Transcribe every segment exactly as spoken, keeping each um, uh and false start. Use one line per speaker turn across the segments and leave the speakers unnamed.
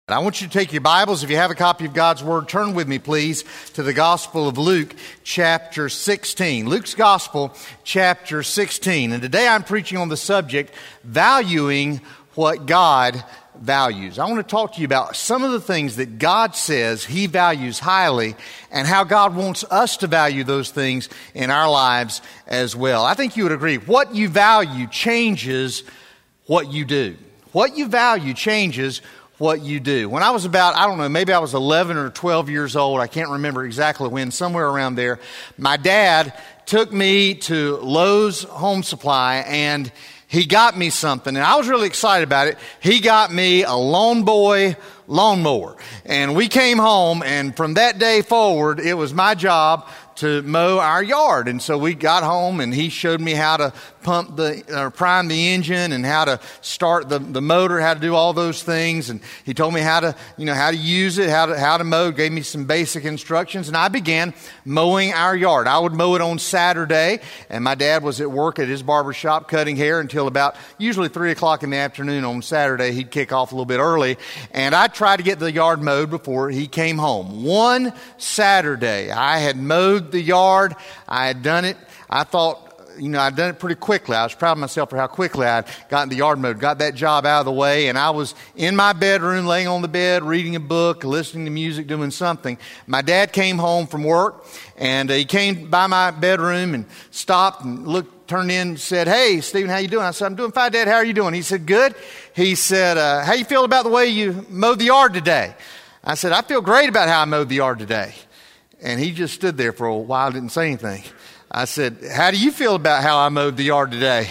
I want you to take your Bibles. If you have a copy of God's Word, turn with me, please, to the Gospel of Luke, chapter sixteen. Luke's Gospel, chapter sixteen. And today I'm preaching on the subject, valuing what God values. I want to talk to you about some of the things that God says He values highly and how God wants us to value those things in our lives as well. I think you would agree, what you value changes what you do. What you value changes what you do. When I was about, I don't know, maybe I was eleven or twelve years old, I can't remember exactly when, somewhere around there, my dad took me to Lowe's Home Supply and he got me something, and I was really excited about it. He got me a Lawn Boy lawnmower, and we came home, and from that day forward, it was my job to mow our yard. And so we got home, and he showed me how to pump the, or prime the engine, and how to start the, the motor, how to do all those things. And he told me how to, you know, how to use it, how to, how to mow, gave me some basic instructions. And I began mowing our yard. I would mow it on Saturday, and my dad was at work at his barber shop cutting hair until about usually three o'clock in the afternoon on Saturday. He'd kick off a little bit early, and I'd try to get the yard mowed before he came home. One Saturday, I had mowed the yard. I had done it. I thought, you know, I'd done it pretty quickly. I was proud of myself for how quickly I'd gotten the yard mowed, got that job out of the way, and I was in my bedroom, laying on the bed, reading a book, listening to music, doing something. My dad came home from work, and he came by my bedroom and stopped and looked, turned in, and said, "Hey, Stephen, how you doing?" I said, "I'm doing fine, Dad. How are you doing?" He said, "Good." He said, uh, "How you feel about the way you mowed the yard today?" I said, "I feel great about how I mowed the yard today." And he just stood there for a while, didn't say anything. I said, "How do you feel about how I mowed the yard today?"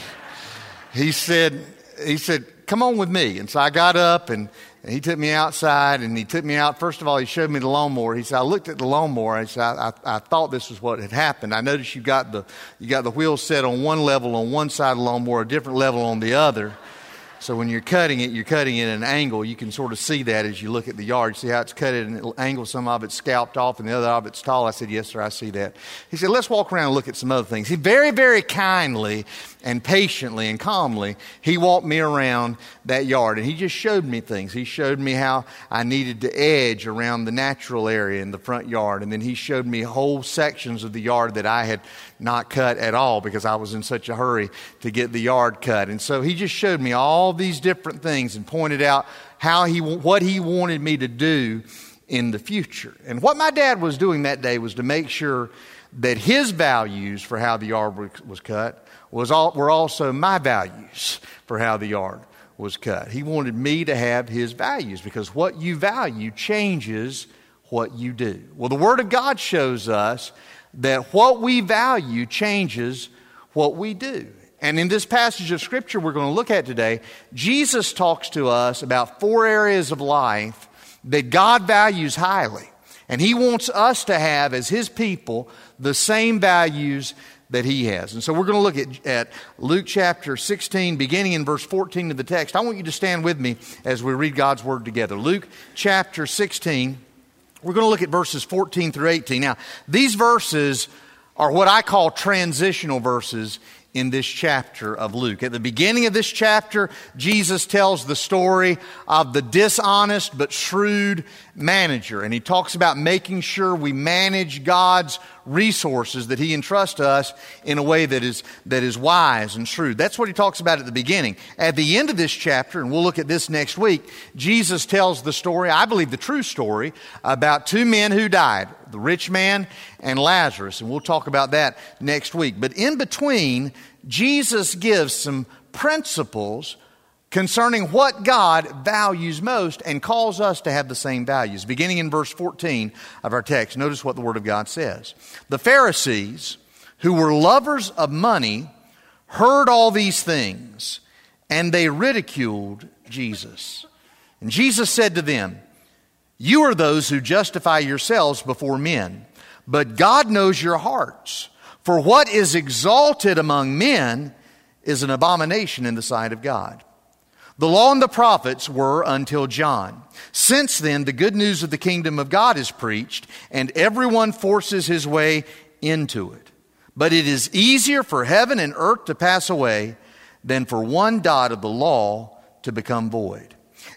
He said, he said, "Come on with me." And so I got up, and, and he took me outside, and he took me out. First of all, he showed me the lawnmower. He said, I looked at the lawnmower. I said, I, I, I thought this was what had happened. I noticed you got the, you got the wheels set on one level on one side of the lawnmower, a different level on the other. So when you're cutting it, you're cutting it at an angle. You can sort of see that as you look at the yard. See how it's cut at an angle. Some of it's scalped off and the other of it's tall. I said, "Yes, sir, I see that." He said, "Let's walk around and look at some other things." He very, very kindly and patiently and calmly, he walked me around that yard. And he just showed me things. He showed me how I needed to edge around the natural area in the front yard. And then he showed me whole sections of the yard that I had not cut at all because I was in such a hurry to get the yard cut. And so he just showed me all these different things and pointed out how he, what he wanted me to do in the future. And what my dad was doing that day was to make sure that his values for how the yard was cut was all, were also my values for how the yard was cut. He wanted me to have his values because what you value changes what you do. Well, the Word of God shows us that what we value changes what we do. And in this passage of Scripture we're going to look at today, Jesus talks to us about four areas of life that God values highly. And He wants us to have, as His people, the same values that He has. And so we're going to look at, at Luke chapter sixteen, beginning in verse fourteen of the text. I want you to stand with me as we read God's Word together. Luke chapter sixteen, we're going to look at verses fourteen through eighteen. Now, these verses are what I call transitional verses in this chapter of Luke. At the beginning of this chapter, Jesus tells the story of the dishonest but shrewd manager. And He talks about making sure we manage God's resources that He entrusts to us in a way that is, that is wise and shrewd. That's what He talks about at the beginning. At the end of this chapter, and we'll look at this next week, Jesus tells the story, I believe the true story, about two men who died, the rich man and Lazarus. And we'll talk about that next week. But in between, Jesus gives some principles concerning what God values most and calls us to have the same values. Beginning in verse fourteen of our text, notice what the Word of God says. The Pharisees, who were lovers of money, heard all these things, and they ridiculed Jesus. And Jesus said to them, "You are those who justify yourselves before men, but God knows your hearts. For what is exalted among men is an abomination in the sight of God. The law and the prophets were until John. Since then, the good news of the kingdom of God is preached, and everyone forces his way into it. But it is easier for heaven and earth to pass away than for one dot of the law to become void."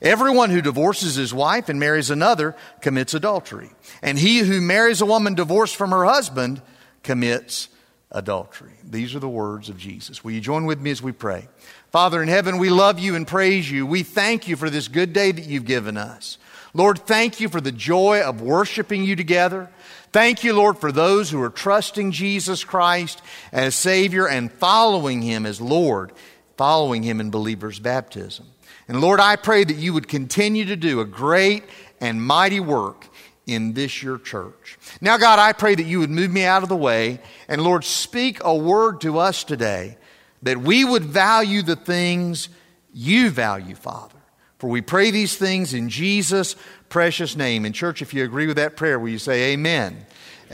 Everyone who divorces his wife and marries another commits adultery. And he who marries a woman divorced from her husband commits adultery. These are the words of Jesus. Will you join with me as we pray? Father in heaven, we love you and praise you. We thank you for this good day that you've given us. Lord, thank you for the joy of worshiping you together. Thank you, Lord, for those who are trusting Jesus Christ as Savior and following him as Lord, following him in believer's baptism. And Lord, I pray that you would continue to do a great and mighty work in this your church. Now, God, I pray that you would move me out of the way and, Lord, speak a word to us today that we would value the things you value, Father. For we pray these things in Jesus' precious name. And church, if you agree with that prayer, will you say amen?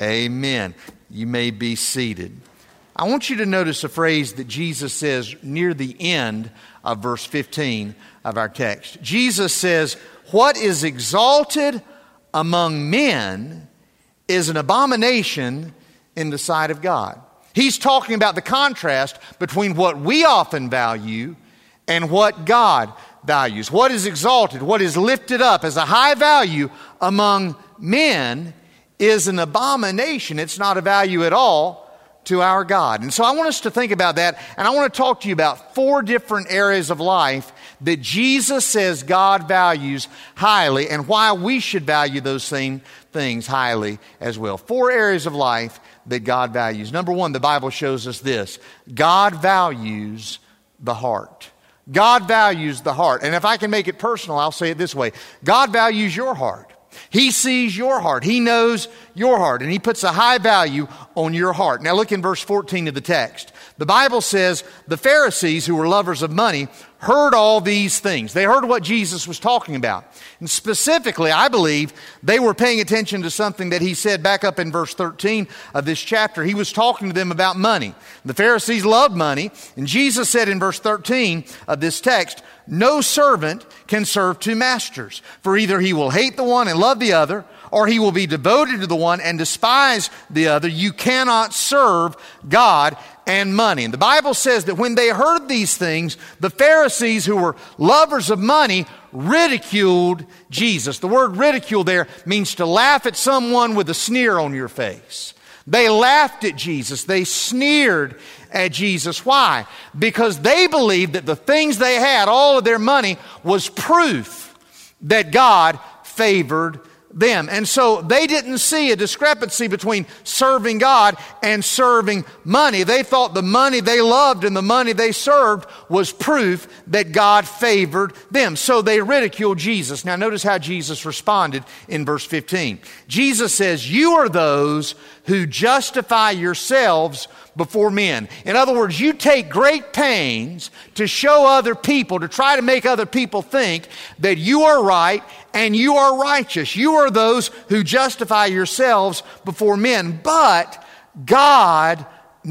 Amen. You may be seated. I want you to notice a phrase that Jesus says near the end of verse fifteen of our text. Jesus says, "What is exalted among men is an abomination in the sight of God." He's talking about the contrast between what we often value and what God values. What is exalted, what is lifted up as a high value among men is an abomination. It's not a value at all to our God. And so I want us to think about that, and I want to talk to you about four different areas of life that Jesus says God values highly and why we should value those same things highly as well. Four areas of life that God values. Number one, the Bible shows us this. God values the heart. God values the heart. And if I can make it personal, I'll say it this way. God values your heart. He sees your heart. He knows your heart. And he puts a high value on your heart. Now look in verse fourteen of the text. The Bible says the Pharisees, who were lovers of money, heard all these things. They heard what Jesus was talking about. And specifically, I believe, they were paying attention to something that he said back up in verse thirteen of this chapter. He was talking to them about money. The Pharisees loved money. And Jesus said in verse thirteen of this text, "No servant can serve two masters, for either he will hate the one and love the other, or he will be devoted to the one and despise the other. You cannot serve God and money." And the Bible says that when they heard these things, the Pharisees, who were lovers of money, ridiculed Jesus. The word ridicule there means to laugh at someone with a sneer on your face. They laughed at Jesus. They sneered at Jesus. Why? Because they believed that the things they had, all of their money, was proof that God favored them. And so they didn't see a discrepancy between serving God and serving money. They thought the money they loved and the money they served was proof that God favored them. So they ridiculed Jesus. Now notice how Jesus responded in verse fifteen. Jesus says, "You are those who justify yourselves before men." In other words, you take great pains to show other people, to try to make other people think that you are right and you are righteous. You are those who justify yourselves before men, but God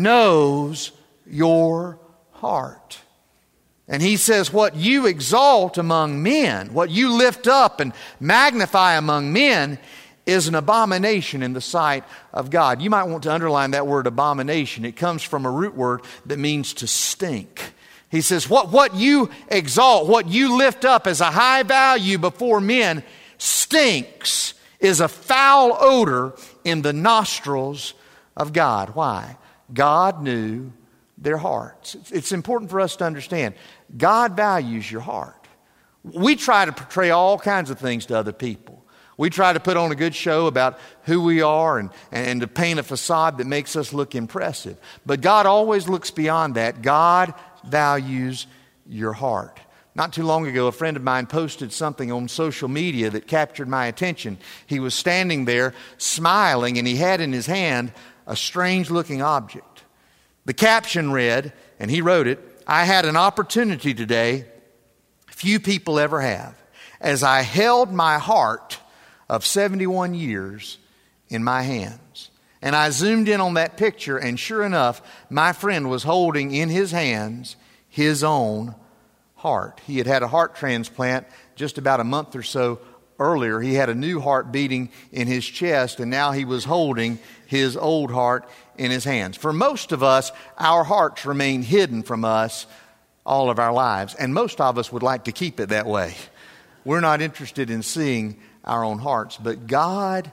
knows your heart. And he says, what you exalt among men, what you lift up and magnify among men, is an abomination in the sight of God. You might want to underline that word abomination. It comes from a root word that means to stink. He says, what, what you exalt, what you lift up as a high value before men stinks, is a foul odor in the nostrils of God. Why? God knew their hearts. It's, it's important for us to understand, God values your heart. We try to portray all kinds of things to other people. We try to put on a good show about who we are and, and to paint a facade that makes us look impressive. But God always looks beyond that. God values your heart. Not too long ago, a friend of mine posted something on social media that captured my attention. He was standing there smiling, and he had in his hand a strange-looking object. The caption read, and he wrote it, "I had an opportunity today few people ever have, as I held my heart of seventy-one years in my hands." And I zoomed in on that picture, and sure enough, my friend was holding in his hands his own heart. He had had a heart transplant just about a month or so earlier. He had a new heart beating in his chest, and now he was holding his old heart in his hands. For most of us, our hearts remain hidden from us all of our lives, and most of us would like to keep it that way. we're not interested in seeing our own hearts, but God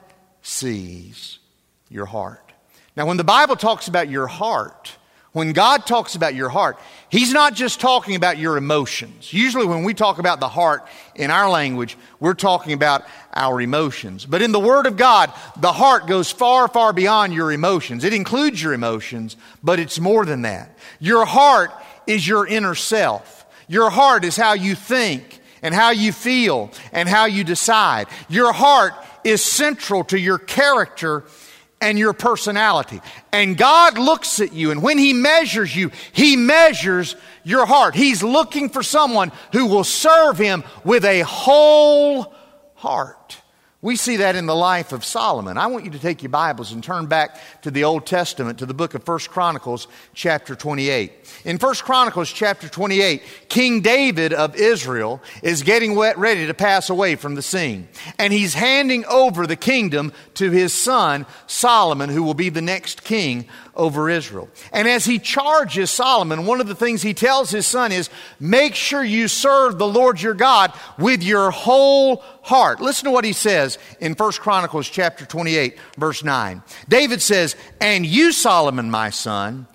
sees your heart. Now, when the Bible talks about your heart, when God talks about your heart, He's not just talking about your emotions. Usually when we talk about the heart in our language, we're talking about our emotions. But in the Word of God, the heart goes far, far beyond your emotions. It includes your emotions, but it's more than that. Your heart is your inner self. Your heart is how you think and how you feel and how you decide. Your heart is central to your character and your personality. And God looks at you, and when He measures you, He measures your heart. He's looking for someone who will serve Him with a whole heart. We see that in the life of Solomon. I want you to take your Bibles and turn back to the Old Testament, to the book of First Chronicles, chapter twenty-eight. In First Chronicles, chapter twenty-eight, King David of Israel is getting ready to pass away from the scene. And he's handing over the kingdom to his son, Solomon, who will be the next king over Israel. And as he charges Solomon, one of the things he tells his son is, make sure you serve the Lord your God with your whole heart. Listen to what he says in First Chronicles chapter twenty-eight, verse nine. David says, and you, Solomon, my son,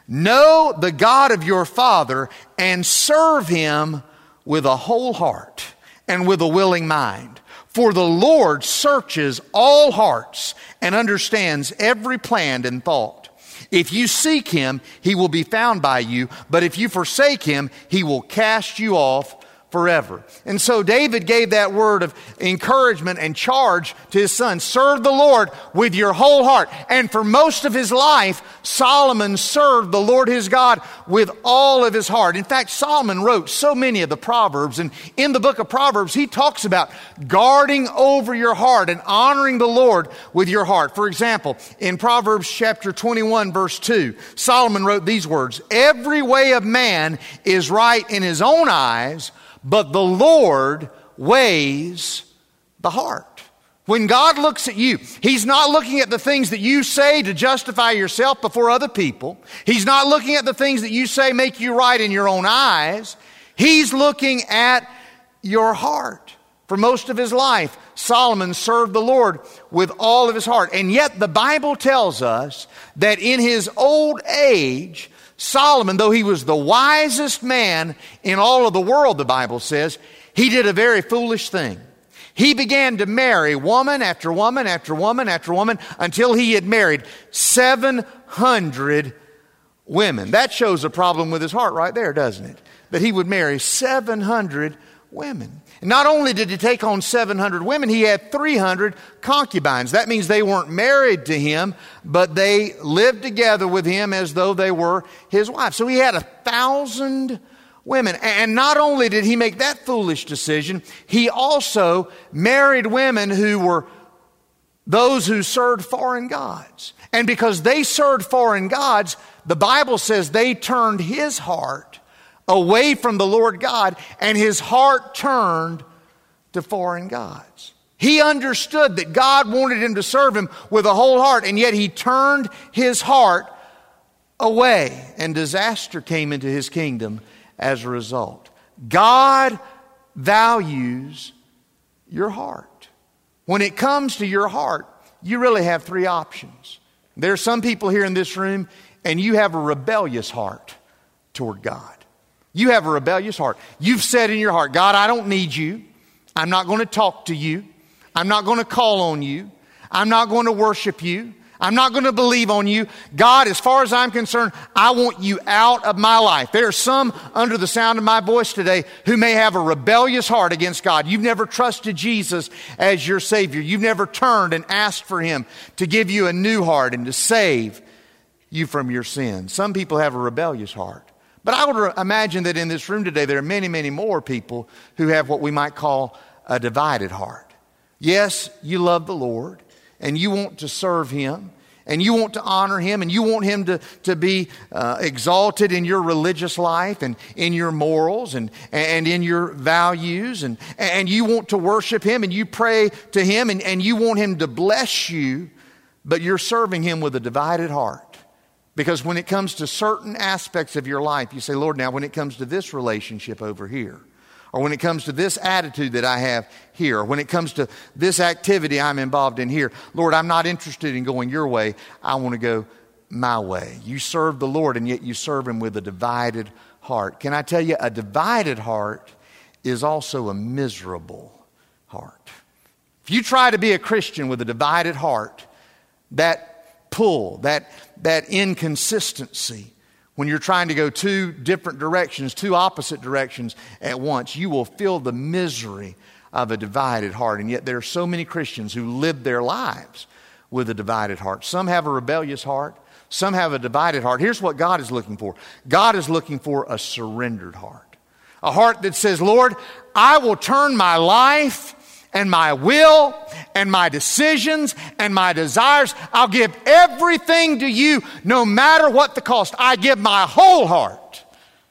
know the God of your father and serve Him with a whole heart and with a willing mind. For the Lord searches all hearts and understands every plan and thought. If you seek Him, He will be found by you. But if you forsake Him, He will cast you off forever. And so David gave that word of encouragement and charge to his son. Serve the Lord with your whole heart. And for most of his life, Solomon served the Lord his God with all of his heart. In fact, Solomon wrote so many of the Proverbs. And in the book of Proverbs, he talks about guarding over your heart and honoring the Lord with your heart. For example, in Proverbs chapter twenty-one, verse two, Solomon wrote these words, every way of man is right in his own eyes, but the Lord weighs the heart. When God looks at you, He's not looking at the things that you say to justify yourself before other people. He's not looking at the things that you say make you right in your own eyes. He's looking at your heart. For most of his life, Solomon served the Lord with all of his heart. And yet the Bible tells us that in his old age, Solomon, though he was the wisest man in all of the world, the Bible says, he did a very foolish thing. He began to marry woman after woman after woman after woman until he had married seven hundred women. That shows a problem with his heart right there, doesn't it? That he would marry seven hundred women. And not only did he take on seven hundred women, he had three hundred concubines. That means they weren't married to him, but they lived together with him as though they were his wife. So he had a thousand women. And not only did he make that foolish decision, he also married women who were those who served foreign gods. And because they served foreign gods, the Bible says they turned his heart away from the Lord God, and his heart turned to foreign gods. He understood that God wanted him to serve Him with a whole heart, and yet he turned his heart away, and disaster came into his kingdom as a result. God values your heart. When it comes to your heart, you really have three options. There are some people here in this room, and you have a rebellious heart toward God. You have a rebellious heart. You've said in your heart, God, I don't need you. I'm not going to talk to you. I'm not going to call on you. I'm not going to worship you. I'm not going to believe on you. God, as far as I'm concerned, I want you out of my life. There are some under the sound of my voice today who may have a rebellious heart against God. You've never trusted Jesus as your Savior. You've never turned and asked for Him to give you a new heart and to save you from your sins. Some people have a rebellious heart. But I would imagine that in this room today, there are many, many more people who have what we might call a divided heart. Yes, you love the Lord, and you want to serve Him, and you want to honor Him, and you want Him to, to be uh, exalted in your religious life and in your morals and, and in your values, and, and you want to worship Him, and you pray to Him, and, and you want Him to bless you, but you're serving Him with a divided heart. Because when it comes to certain aspects of your life, you say, Lord, now when it comes to this relationship over here, or when it comes to this attitude that I have here, or when it comes to this activity I'm involved in here, Lord, I'm not interested in going your way. I want to go my way. You serve the Lord, and yet you serve him with a divided heart. Can I tell you, a divided heart is also a miserable heart. If you try to be a Christian with a divided heart, that pull, that, that inconsistency, when you're trying to go two different directions, two opposite directions at once, you will feel the misery of a divided heart. And yet there are so many Christians who live their lives with a divided heart. Some have a rebellious heart. Some have a divided heart. Here's what God is looking for. God is looking for a surrendered heart. A heart that says, Lord, I will turn my life and my will and my decisions and my desires. I'll give everything to you no matter what the cost. I give my whole heart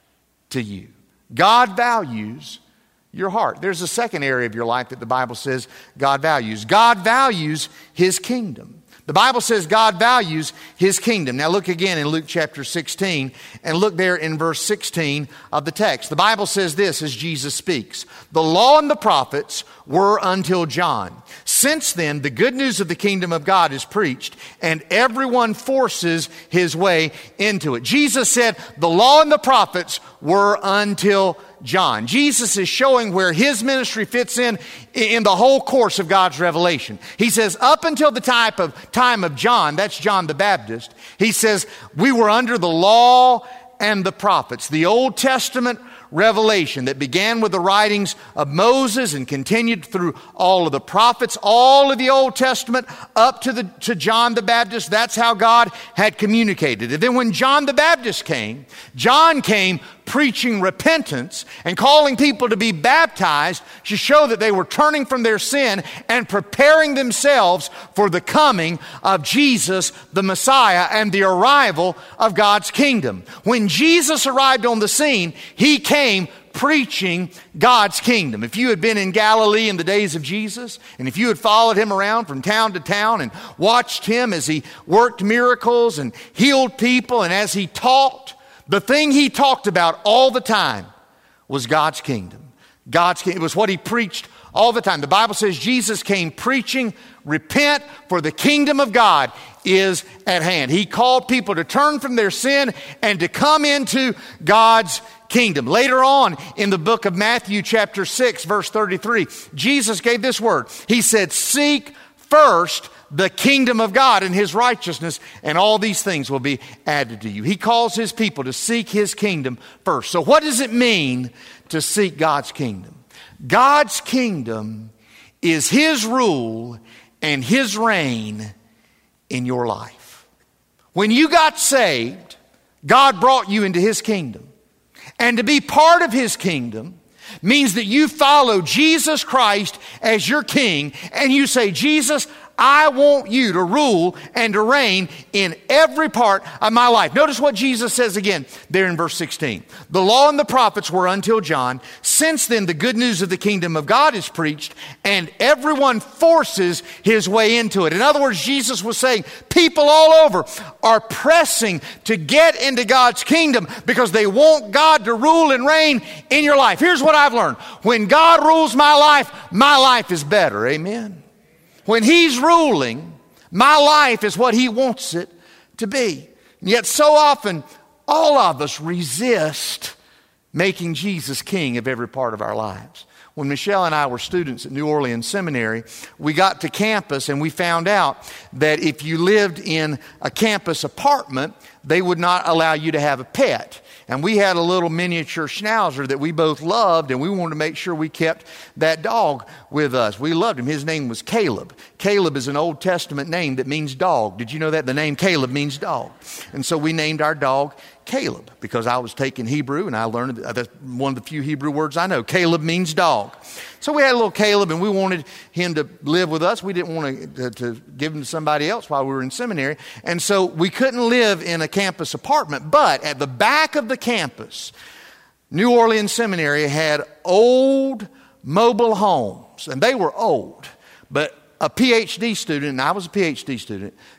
to you. God values your heart. There's a second area of your life that the Bible says God values. God values his kingdom. The Bible says God values his kingdom. Now look again in Luke chapter sixteen and look there in verse sixteen of the text. The Bible says this as Jesus speaks. The law and the prophets were until John. Since then, the good news of the kingdom of God is preached, and everyone forces his way into it. Jesus said the law and the prophets were until John. Jesus is showing where his ministry fits in in the whole course of God's revelation. He says up until the time of, time of John, that's John the Baptist, he says we were under the law and the prophets. The Old Testament revelation that began with the writings of Moses and continued through all of the prophets, all of the Old Testament up to the to John the Baptist. That's how God had communicated. And then when John the Baptist came, John came preaching repentance and calling people to be baptized to show that they were turning from their sin and preparing themselves for the coming of Jesus, the Messiah, and the arrival of God's kingdom. When Jesus arrived on the scene, he came preaching God's kingdom. If you had been in Galilee in the days of Jesus, and if you had followed him around from town to town and watched him as he worked miracles and healed people and as he taught, the thing he talked about all the time was God's kingdom. God's kingdom. It was what he preached all the time. The Bible says Jesus came preaching, repent, for the kingdom of God is at hand. He called people to turn from their sin and to come into God's kingdom. Later on in the book of Matthew chapter six, verse thirty-three, Jesus gave this word. He said, seek first the kingdom of God and his righteousness, and all these things will be added to you. He calls his people to seek his kingdom first. So what does it mean to seek God's kingdom? God's kingdom is his rule and his reign in your life. When you got saved, God brought you into his kingdom. And to be part of his kingdom means that you follow Jesus Christ as your king, and you say, Jesus, I want you to rule and to reign in every part of my life. Notice what Jesus says again there in verse sixteen. The law and the prophets were until John. Since then, the good news of the kingdom of God is preached, and everyone forces his way into it. In other words, Jesus was saying people all over are pressing to get into God's kingdom because they want God to rule and reign in your life. Here's what I've learned. When God rules my life, my life is better. Amen. When he's ruling, my life is what he wants it to be. And yet so often, all of us resist making Jesus king of every part of our lives. When Michelle and I were students at New Orleans Seminary, we got to campus and we found out that if you lived in a campus apartment, they would not allow you to have a pet. And we had a little miniature schnauzer that we both loved, and we wanted to make sure we kept that dog with us. We loved him. His name was Caleb. Caleb is an Old Testament name that means dog. Did you know that? The name Caleb means dog. And so we named our dog Caleb because I was taking Hebrew, and I learned that's one of the few Hebrew words I know. Caleb means dog. So we had a little Caleb, and we wanted him to live with us. We didn't want to, to, to give him to somebody else while we were in seminary. And so we couldn't live in a campus apartment. But at the back of the campus, New Orleans Seminary had old mobile homes. And they were old. But a P H D student, and I was a P H D student,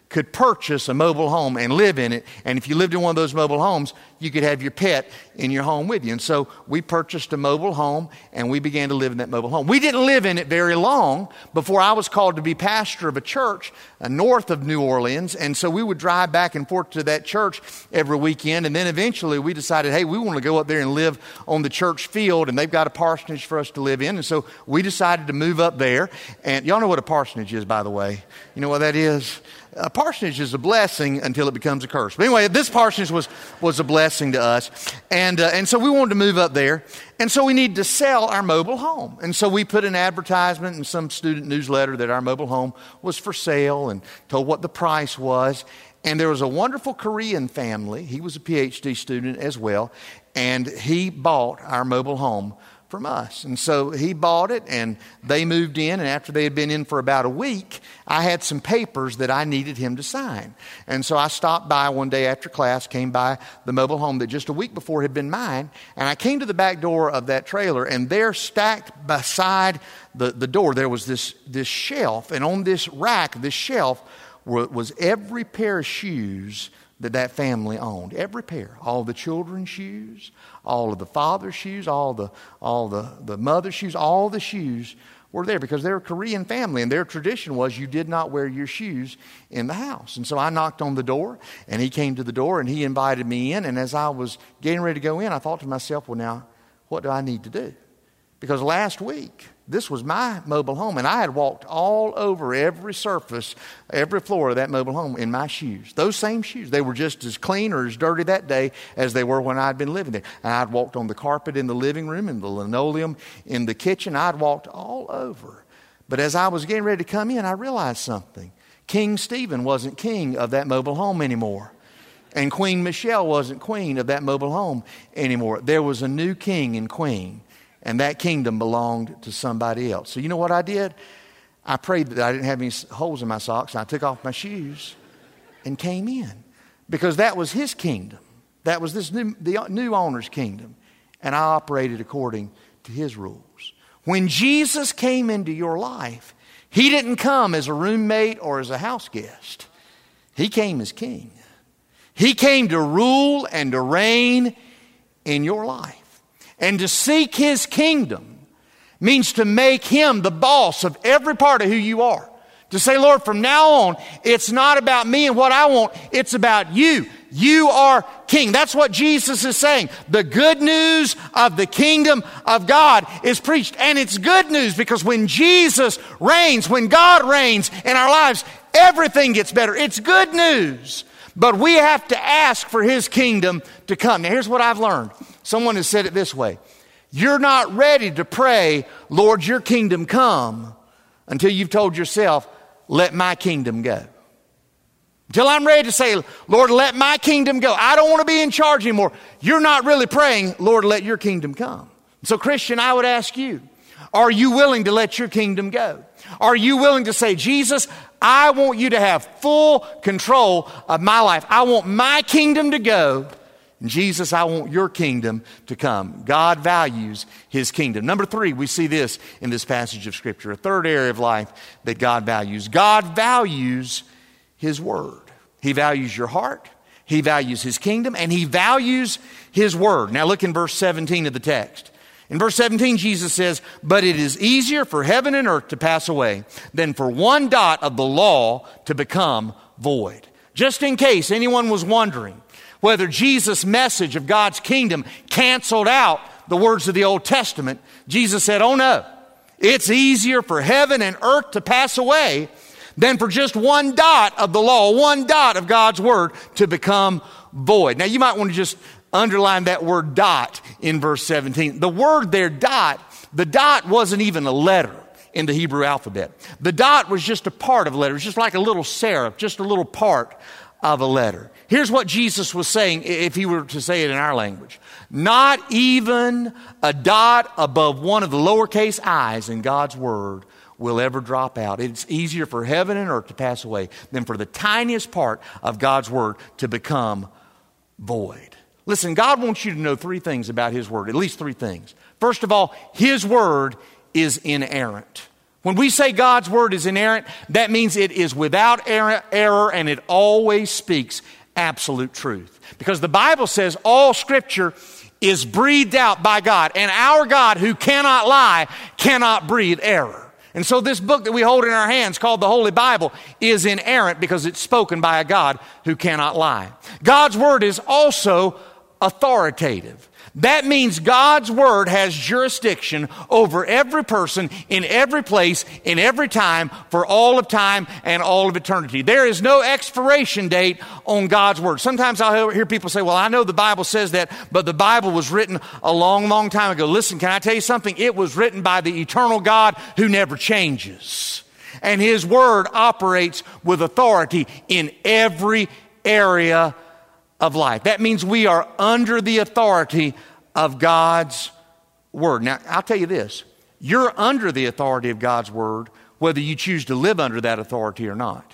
could purchase a mobile home and live in it. And if you lived in one of those mobile homes, you could have your pet in your home with you. And so we purchased a mobile home and we began to live in that mobile home. We didn't live in it very long before I was called to be pastor of a church uh, north of New Orleans. And so we would drive back and forth to that church every weekend. And then eventually we decided, hey, we want to go up there and live on the church field, and they've got a parsonage for us to live in. And so we decided to move up there. And y'all know what a parsonage is, by the way. You know what that is? A parsonage is a blessing until it becomes a curse. But anyway, this parsonage was, was a blessing to us. And, uh, and so we wanted to move up there. And so we needed to sell our mobile home. And so we put an advertisement in some student newsletter that our mobile home was for sale and told what the price was. And there was a wonderful Korean family. He was a P H D student as well. And he bought our mobile home from us. And so he bought it and they moved in, and after they had been in for about a week, I had some papers that I needed him to sign. And so I stopped by one day after class, came by the mobile home that just a week before had been mine, and I came to the back door of that trailer, and there stacked beside the, the door, there was this, this shelf, and on this rack, this shelf, were, was every pair of shoes that that family owned. Every pair. All the children's shoes, all of the father's shoes, all the all the, the mother's shoes, all the shoes were there because they're a Korean family, and their tradition was you did not wear your shoes in the house. And so I knocked on the door, and he came to the door, and he invited me in. And as I was getting ready to go in, I thought to myself, well, now, what do I need to do? Because last week, this was my mobile home, and I had walked all over every surface, every floor of that mobile home in my shoes. Those same shoes. They were just as clean or as dirty that day as they were when I'd been living there. And I'd walked on the carpet in the living room, and the linoleum in the kitchen. I'd walked all over. But as I was getting ready to come in, I realized something. King Stephen wasn't king of that mobile home anymore. And Queen Michelle wasn't queen of that mobile home anymore. There was a new king and queen. And that kingdom belonged to somebody else. So you know what I did? I prayed that I didn't have any holes in my socks. And I took off my shoes and came in. Because that was his kingdom. That was this new, the new owner's kingdom. And I operated according to his rules. When Jesus came into your life, he didn't come as a roommate or as a house guest. He came as king. He came to rule and to reign in your life. And to seek his kingdom means to make him the boss of every part of who you are. To say, Lord, from now on, it's not about me and what I want. It's about you. You are king. That's what Jesus is saying. The good news of the kingdom of God is preached. And it's good news because when Jesus reigns, when God reigns in our lives, everything gets better. It's good news. But we have to ask for his kingdom to come. Now, here's what I've learned. Someone has said it this way. You're not ready to pray, Lord, your kingdom come, until you've told yourself, let my kingdom go. Until I'm ready to say, Lord, let my kingdom go. I don't want to be in charge anymore. You're not really praying, Lord, let your kingdom come. So, Christian, I would ask you, are you willing to let your kingdom go? Are you willing to say, Jesus, I want you to have full control of my life. I want my kingdom to go. And Jesus, I want your kingdom to come. God values his kingdom. Number three, we see this in this passage of Scripture. A third area of life that God values. God values his word. He values your heart. He values his kingdom. And he values his word. Now look in verse seventeen of the text. In verse seventeen, Jesus says, but it is easier for heaven and earth to pass away than for one dot of the law to become void. Just in case anyone was wondering whether Jesus' message of God's kingdom canceled out the words of the Old Testament, Jesus said, oh no, it's easier for heaven and earth to pass away than for just one dot of the law, one dot of God's word to become void. Now you might want to just underline that word dot in verse seventeen. The word there, dot, the dot wasn't even a letter in the Hebrew alphabet. The dot was just a part of a letter. It was just like a little serif, just a little part of a letter. Here's what Jesus was saying if he were to say it in our language. Not even a dot above one of the lowercase i's in God's word will ever drop out. It's easier for heaven and earth to pass away than for the tiniest part of God's word to become void. Listen, God wants you to know three things about his word, at least three things. First of all, his word is inerrant. When we say God's word is inerrant, that means it is without error and it always speaks absolute truth. Because the Bible says all Scripture is breathed out by God, and our God, who cannot lie, cannot breathe error. And so this book that we hold in our hands called the Holy Bible is inerrant because it's spoken by a God who cannot lie. God's word is also authoritative. That means God's word has jurisdiction over every person in every place, in every time, for all of time and all of eternity. There is no expiration date on God's word. Sometimes I'll hear people say, well, I know the Bible says that, but the Bible was written a long, long time ago. Listen, can I tell you something? It was written by the eternal God who never changes. And His word operates with authority in every area of life. That means we are under the authority of God's word. Now, I'll tell you this. You're under the authority of God's word whether you choose to live under that authority or not.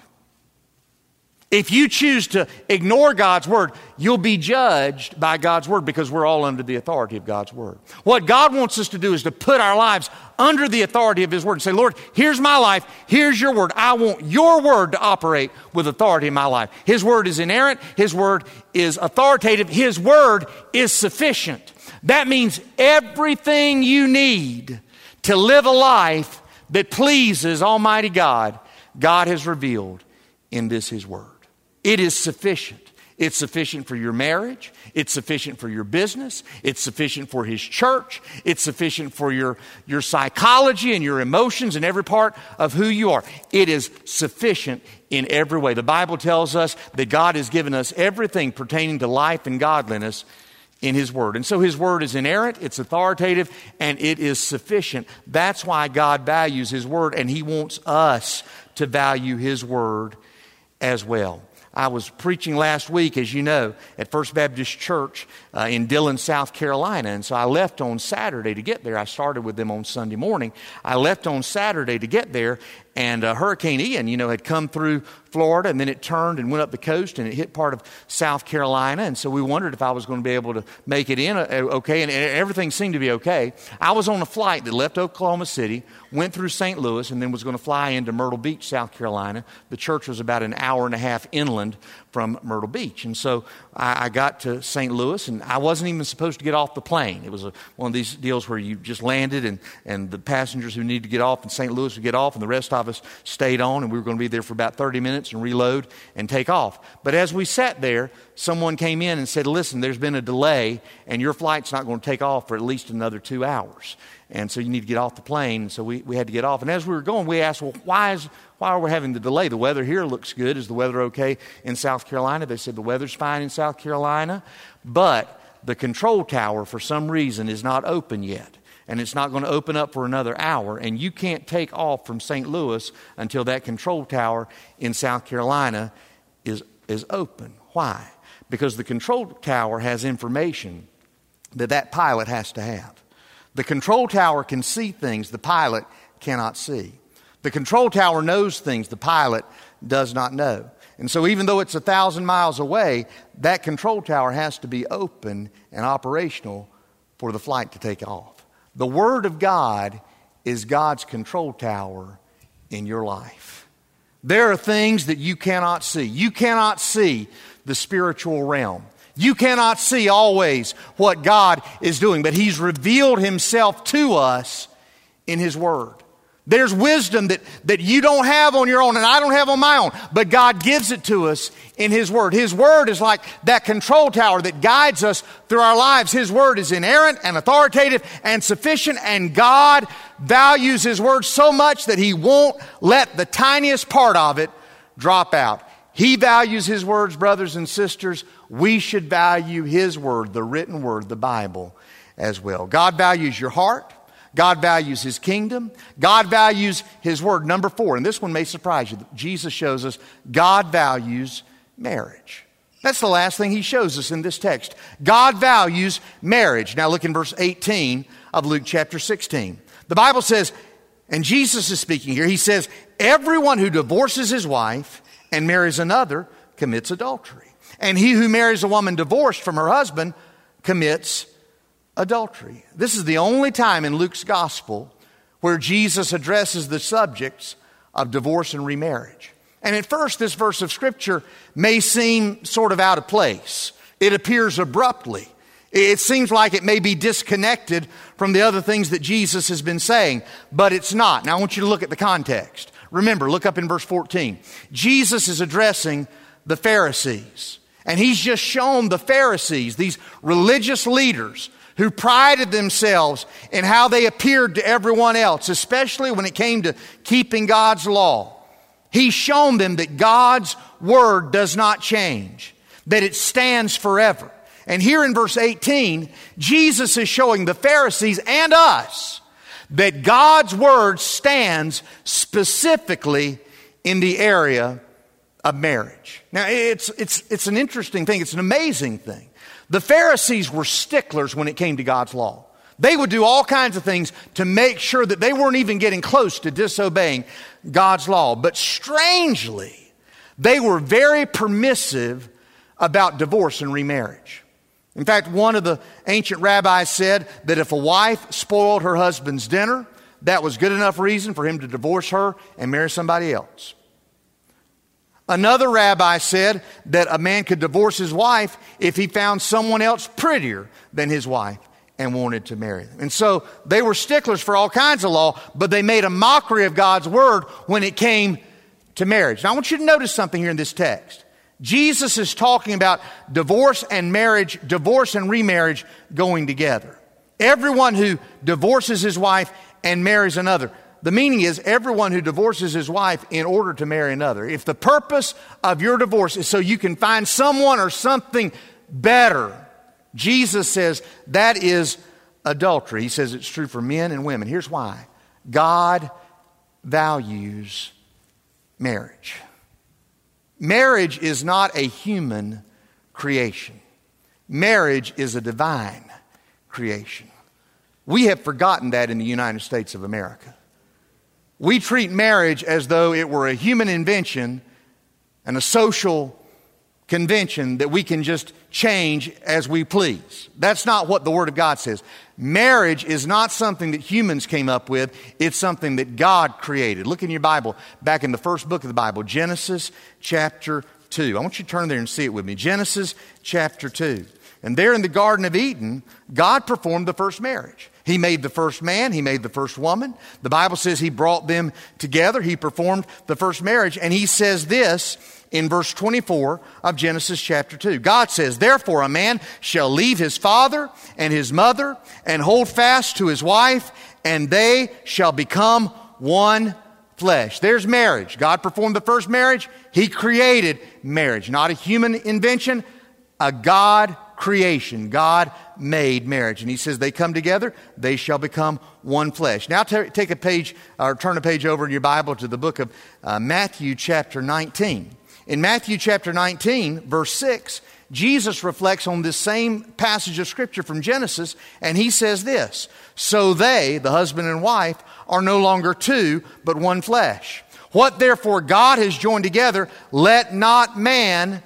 If you choose to ignore God's word, you'll be judged by God's word because we're all under the authority of God's word. What God wants us to do is to put our lives under the authority of His word and say, Lord, here's my life, here's your word. I want your word to operate with authority in my life. His word is inerrant, His word is authoritative, His word is sufficient. That means everything you need to live a life that pleases Almighty God, God has revealed in this His word. It is sufficient. It's sufficient for your marriage. It's sufficient for your business. It's sufficient for His church. It's sufficient for your, your psychology and your emotions and every part of who you are. It is sufficient in every way. The Bible tells us that God has given us everything pertaining to life and godliness in His word. And so His word is inerrant, it's authoritative, and it is sufficient. That's why God values His word, and He wants us to value His word as well. I was preaching last week, as you know, at First Baptist Church uh, in Dillon, South Carolina. And so I left on Saturday to get there. I started with them on Sunday morning. I left on Saturday to get there, and uh, Hurricane Ian, you know, had come through Florida, and then it turned and went up the coast, and it hit part of South Carolina. And so we wondered if I was going to be able to make it in uh, okay, and everything seemed to be okay. I was on a flight that left Oklahoma City, went through Saint Louis, and then was going to fly into Myrtle Beach, South Carolina. The church was about an hour and a half inland from Myrtle Beach. And so I, I got to Saint Louis, and I wasn't even supposed to get off the plane. It was a, one of these deals where you just landed, and, and the passengers who needed to get off in Saint Louis would get off, and the rest of us stayed on, and we were going to be there for about thirty minutes and reload and take off. But as we sat there, someone came in and said, listen, there's been a delay, and your flight's not going to take off for at least another two hours. And so you need to get off the plane. So we, we had to get off. And as we were going, we asked, well, why is why are we having the delay? The weather here looks good. Is the weather okay in South Carolina? They said the weather's fine in South Carolina, but the control tower for some reason is not open yet. And it's not going to open up for another hour. And you can't take off from Saint Louis until that control tower in South Carolina is, is open. Why? Because the control tower has information that that pilot has to have. The control tower can see things the pilot cannot see. The control tower knows things the pilot does not know. And so even though it's a thousand miles away, that control tower has to be open and operational for the flight to take off. The Word of God is God's control tower in your life. There are things that you cannot see. You cannot see the spiritual realm. You cannot see always what God is doing, but He's revealed Himself to us in His Word. There's wisdom that, that you don't have on your own and I don't have on my own, but God gives it to us in His Word. His Word is like that control tower that guides us through our lives. His Word is inerrant and authoritative and sufficient, and God values His Word so much that He won't let the tiniest part of it drop out. He values His words, brothers and sisters. We should value His Word, the written Word, the Bible, as well. God values your heart. God values His kingdom. God values His word. Number four, and this one may surprise you. Jesus shows us God values marriage. That's the last thing He shows us in this text. God values marriage. Now look in verse eighteen of Luke chapter sixteen. The Bible says, and Jesus is speaking here, He says, everyone who divorces his wife and marries another commits adultery. And he who marries a woman divorced from her husband commits adultery. This is the only time in Luke's gospel where Jesus addresses the subjects of divorce and remarriage. And at first, this verse of Scripture may seem sort of out of place. It appears abruptly. It seems like it may be disconnected from the other things that Jesus has been saying, but it's not. Now, I want you to look at the context. Remember, look up in verse fourteen. Jesus is addressing the Pharisees, and he's just shown the Pharisees, these religious leaders who prided themselves in how they appeared to everyone else, especially when it came to keeping God's law. He's shown them that God's word does not change, that it stands forever. And here in verse eighteen, Jesus is showing the Pharisees and us that God's word stands specifically in the area of marriage. Now, it's, it's, it's an interesting thing. It's an amazing thing. The Pharisees were sticklers when it came to God's law. They would do all kinds of things to make sure that they weren't even getting close to disobeying God's law. But strangely, they were very permissive about divorce and remarriage. In fact, one of the ancient rabbis said that if a wife spoiled her husband's dinner, that was good enough reason for him to divorce her and marry somebody else. Another rabbi said that a man could divorce his wife if he found someone else prettier than his wife and wanted to marry them. And so they were sticklers for all kinds of law, but they made a mockery of God's word when it came to marriage. Now, I want you to notice something here in this text. Jesus is talking about divorce and marriage, divorce and remarriage going together. Everyone who divorces his wife and marries another. The meaning is everyone who divorces his wife in order to marry another. If the purpose of your divorce is so you can find someone or something better, Jesus says that is adultery. He says it's true for men and women. Here's why. God values marriage. Marriage is not a human creation. Marriage is a divine creation. We have forgotten that in the United States of America. We treat marriage as though it were a human invention and a social convention that we can just change as we please. That's not what the Word of God says. Marriage is not something that humans came up with. It's something that God created. Look in your Bible, back in the first book of the Bible, Genesis chapter two. I want you to turn there and see it with me. Genesis chapter two. And there in the Garden of Eden, God performed the first marriage. He made the first man. He made the first woman. The Bible says He brought them together. He performed the first marriage. And He says this in verse twenty-four of Genesis chapter two. God says, "Therefore a man shall leave his father and his mother and hold fast to his wife, and they shall become one flesh." There's marriage. God performed the first marriage. He created marriage. Not a human invention, a God creation. God made marriage. And He says they come together, they shall become one flesh. Now t- take a page, or turn a page over in your Bible to the book of uh, Matthew chapter nineteen. In Matthew chapter nineteen, verse six, Jesus reflects on this same passage of Scripture from Genesis, and He says this, "So they," the husband and wife, "are no longer two, but one flesh. What therefore God has joined together, let not man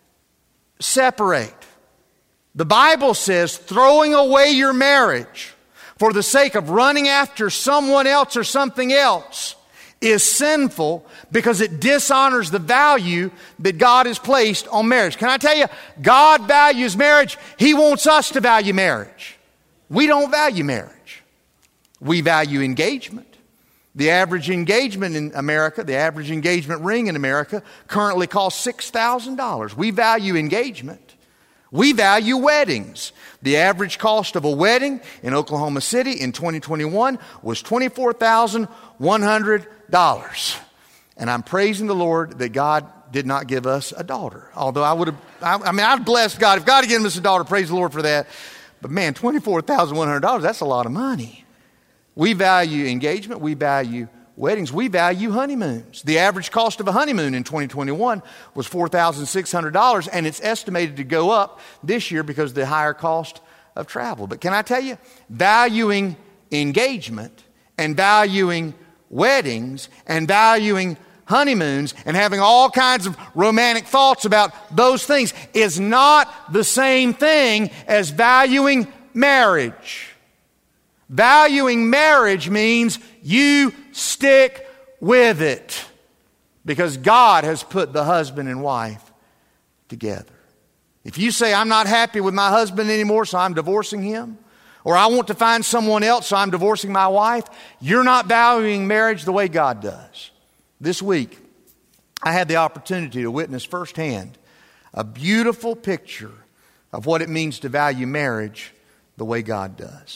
separate." The Bible says throwing away your marriage for the sake of running after someone else or something else is sinful because it dishonors the value that God has placed on marriage. Can I tell you, God values marriage. He wants us to value marriage. We don't value marriage. We value engagement. The average engagement in America, the average engagement ring in America currently costs six thousand dollars. We value engagement. We value weddings. The average cost of a wedding in Oklahoma City in twenty twenty-one was twenty-four thousand one hundred dollars. And I'm praising the Lord that God did not give us a daughter. Although I would have, I, I mean, I've blessed God. If God had given us a daughter, praise the Lord for that. But man, twenty-four thousand one hundred dollars, that's a lot of money. We value engagement. We value weddings. We value honeymoons. The average cost of a honeymoon in twenty twenty-one was four thousand six hundred dollars, and it's estimated to go up this year because of the higher cost of travel. But can I tell you, valuing engagement and valuing weddings and valuing honeymoons and having all kinds of romantic thoughts about those things is not the same thing as valuing marriage. Valuing marriage means you stick with it. Because God has put the husband and wife together. If you say, I'm not happy with my husband anymore, so I'm divorcing him, or I want to find someone else, so I'm divorcing my wife, you're not valuing marriage the way God does. This week, I had the opportunity to witness firsthand a beautiful picture of what it means to value marriage the way God does.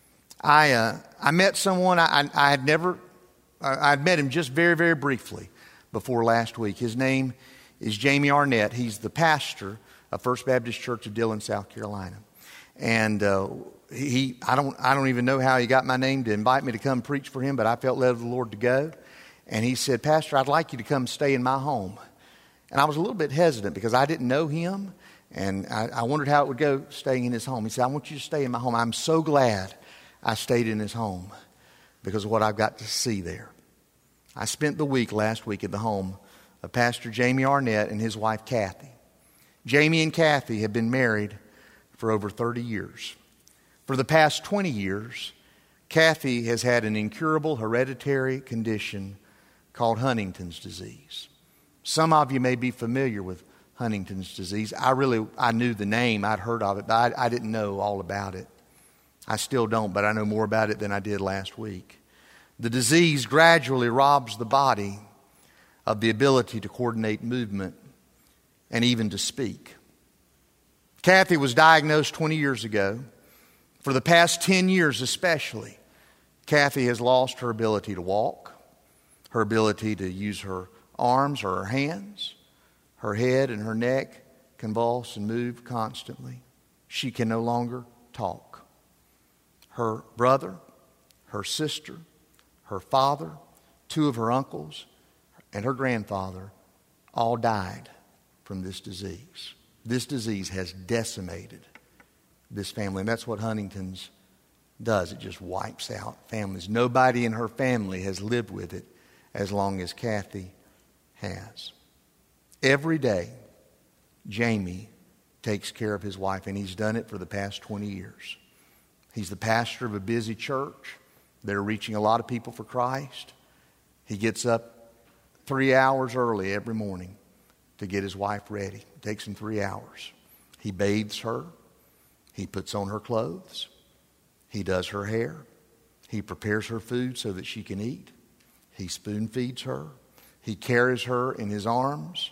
I uh, I met someone I, I had never, I had met him just very, very briefly before last week. His name is Jamie Arnett. He's the pastor of First Baptist Church of Dillon, South Carolina. And uh, he, I don't, I don't even know how he got my name to invite me to come preach for him, but I felt led of the Lord to go. And he said, Pastor, I'd like you to come stay in my home. And I was a little bit hesitant because I didn't know him. And I, I wondered how it would go staying in his home. He said, I want you to stay in my home. I'm so glad I stayed in his home because of what I've got to see there. I spent the week last week at the home of Pastor Jamie Arnett and his wife Kathy. Jamie and Kathy have been married for over thirty years. For the past twenty years, Kathy has had an incurable hereditary condition called Huntington's disease. Some of you may be familiar with Huntington's disease. I really, I knew the name, I'd heard of it, but I, I didn't know all about it. I still don't, but I know more about it than I did last week. The disease gradually robs the body of the ability to coordinate movement and even to speak. Kathy was diagnosed twenty years ago. For the past ten years especially, Kathy has lost her ability to walk, her ability to use her arms or her hands. Her head and her neck convulse and move constantly. She can no longer talk. Her brother, her sister, her father, two of her uncles, and her grandfather all died from this disease. This disease has decimated this family, and that's what Huntington's does. It just wipes out families. Nobody in her family has lived with it as long as Kathy has. Every day, Jamie takes care of his wife, and he's done it for the past twenty years. He's the pastor of a busy church. They're reaching a lot of people for Christ. He gets up three hours early every morning to get his wife ready. It takes him three hours. He bathes her. He puts on her clothes. He does her hair. He prepares her food so that she can eat. He spoon feeds her. He carries her in his arms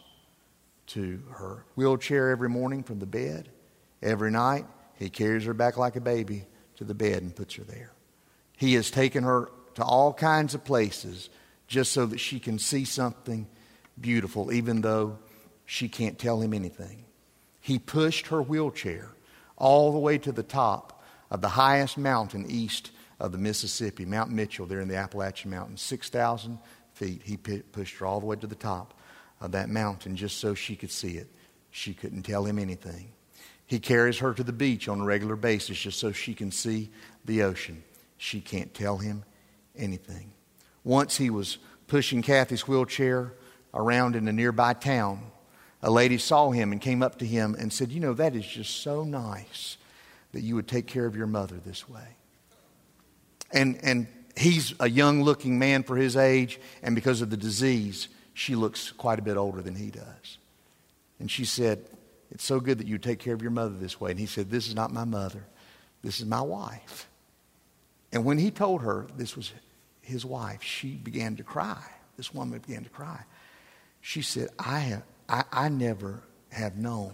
to her wheelchair every morning from the bed. Every night, he carries her back like a baby to the bed and puts her there. He has taken her to all kinds of places just so that she can see something beautiful, even though she can't tell him anything. He pushed her wheelchair all the way to the top of the highest mountain east of the Mississippi, Mount Mitchell, there in the Appalachian Mountains, six thousand feet. He pushed her all the way to the top of that mountain just so she could see it. She couldn't tell him anything. He carries her to the beach on a regular basis just so she can see the ocean. She can't tell him anything. Once he was pushing Kathy's wheelchair around in a nearby town. A lady saw him and came up to him and said, you know, that is just so nice that you would take care of your mother this way. And and he's a young-looking man for his age, and because of the disease, she looks quite a bit older than he does. And she said, it's so good that you take care of your mother this way. And he said, this is not my mother. This is my wife. And when he told her this was his wife, she began to cry. This woman began to cry. She said, I have, I, I never have known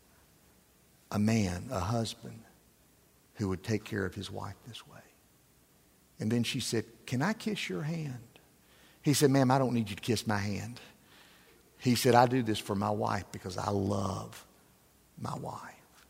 a man, a husband, who would take care of his wife this way. And then she said, can I kiss your hand? He said, ma'am, I don't need you to kiss my hand. He said, I do this for my wife because I love my wife.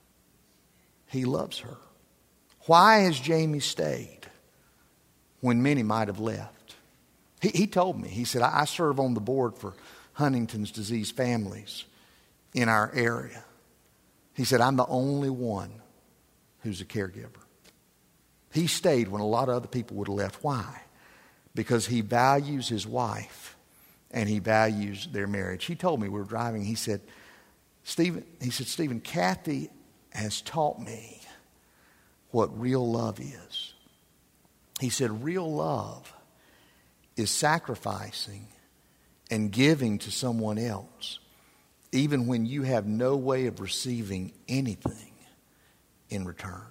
He loves her. Why has Jamie stayed when many might have left? He, he told me, he said, I, I serve on the board for Huntington's disease families in our area. He said, I'm the only one who's a caregiver. He stayed when a lot of other people would have left. Why? Because he values his wife and he values their marriage. He told me, we were driving, he said, Stephen, he said, Stephen, Kathy has taught me what real love is. He said, real love is sacrificing and giving to someone else, even when you have no way of receiving anything in return.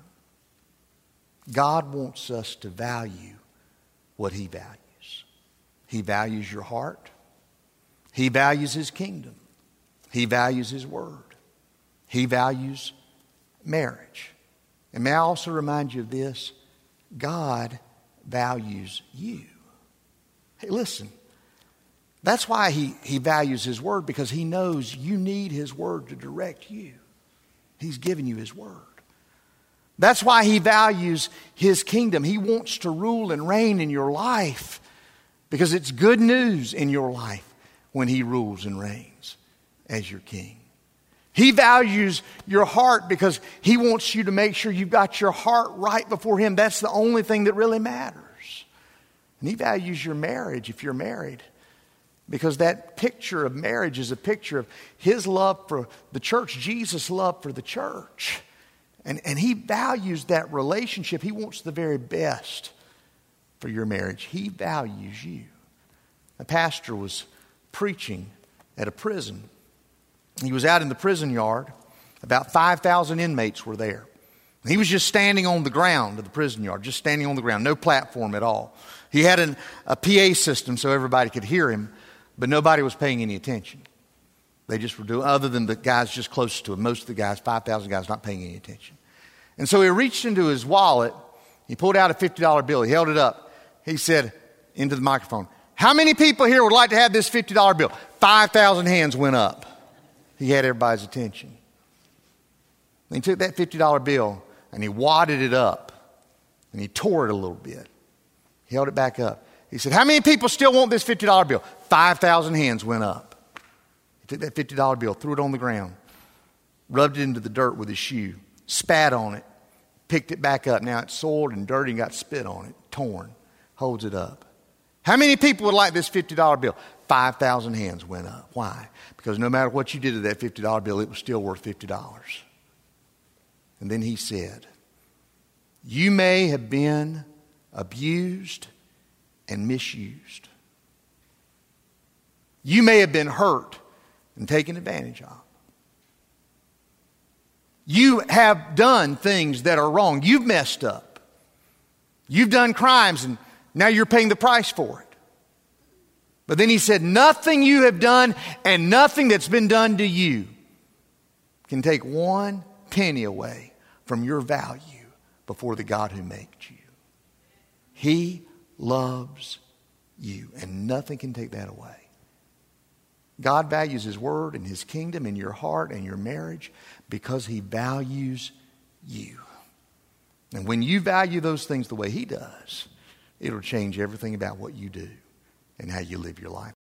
God wants us to value what He values. He values your heart. He values His kingdom. He values His word. He values marriage. And may I also remind you of this? God values you. Hey, listen. That's why he, he values His word, because He knows you need His word to direct you. He's given you His word. That's why He values His kingdom. He wants to rule and reign in your life, because it's good news in your life when He rules and reigns as your king. He values your heart because He wants you to make sure you've got your heart right before Him. That's the only thing that really matters. And He values your marriage if you're married, because that picture of marriage is a picture of His love for the church, Jesus' love for the church. And, and He values that relationship. He wants the very best for your marriage. He values you. A pastor was preaching at a prison. He was out in the prison yard. About five thousand inmates were there. He was just standing on the ground of the prison yard, just standing on the ground, no platform at all. He had an, a P A system so everybody could hear him, but nobody was paying any attention. They just were doing, other than the guys just close to him, most of the guys, five thousand guys, not paying any attention. And so he reached into his wallet. He pulled out a fifty dollar bill. He held it up. He said into the microphone, "How many people here would like to have this fifty dollar bill?" five thousand hands went up. He had everybody's attention. And he took that fifty dollar bill and he wadded it up and he tore it a little bit. He held it back up. He said, "How many people still want this fifty dollar bill?" five thousand hands went up. He took that fifty dollar bill, threw it on the ground, rubbed it into the dirt with his shoe, spat on it, picked it back up. Now it's soiled and dirty and got spit on it, torn, holds it up. "How many people would like this fifty dollar bill?" five thousand hands went up. Why? Because no matter what you did to that fifty dollar bill, it was still worth fifty dollars. And then he said, "You may have been abused and misused. You may have been hurt and taken advantage of. You have done things that are wrong. You've messed up. You've done crimes and now you're paying the price for it. But then he said, nothing you have done and nothing that's been done to you can take one penny away from your value before the God who made you. He loves you, and nothing can take that away." God values His word and His kingdom in your heart and your marriage because He values you. And when you value those things the way He does, it'll change everything about what you do and how you live your life.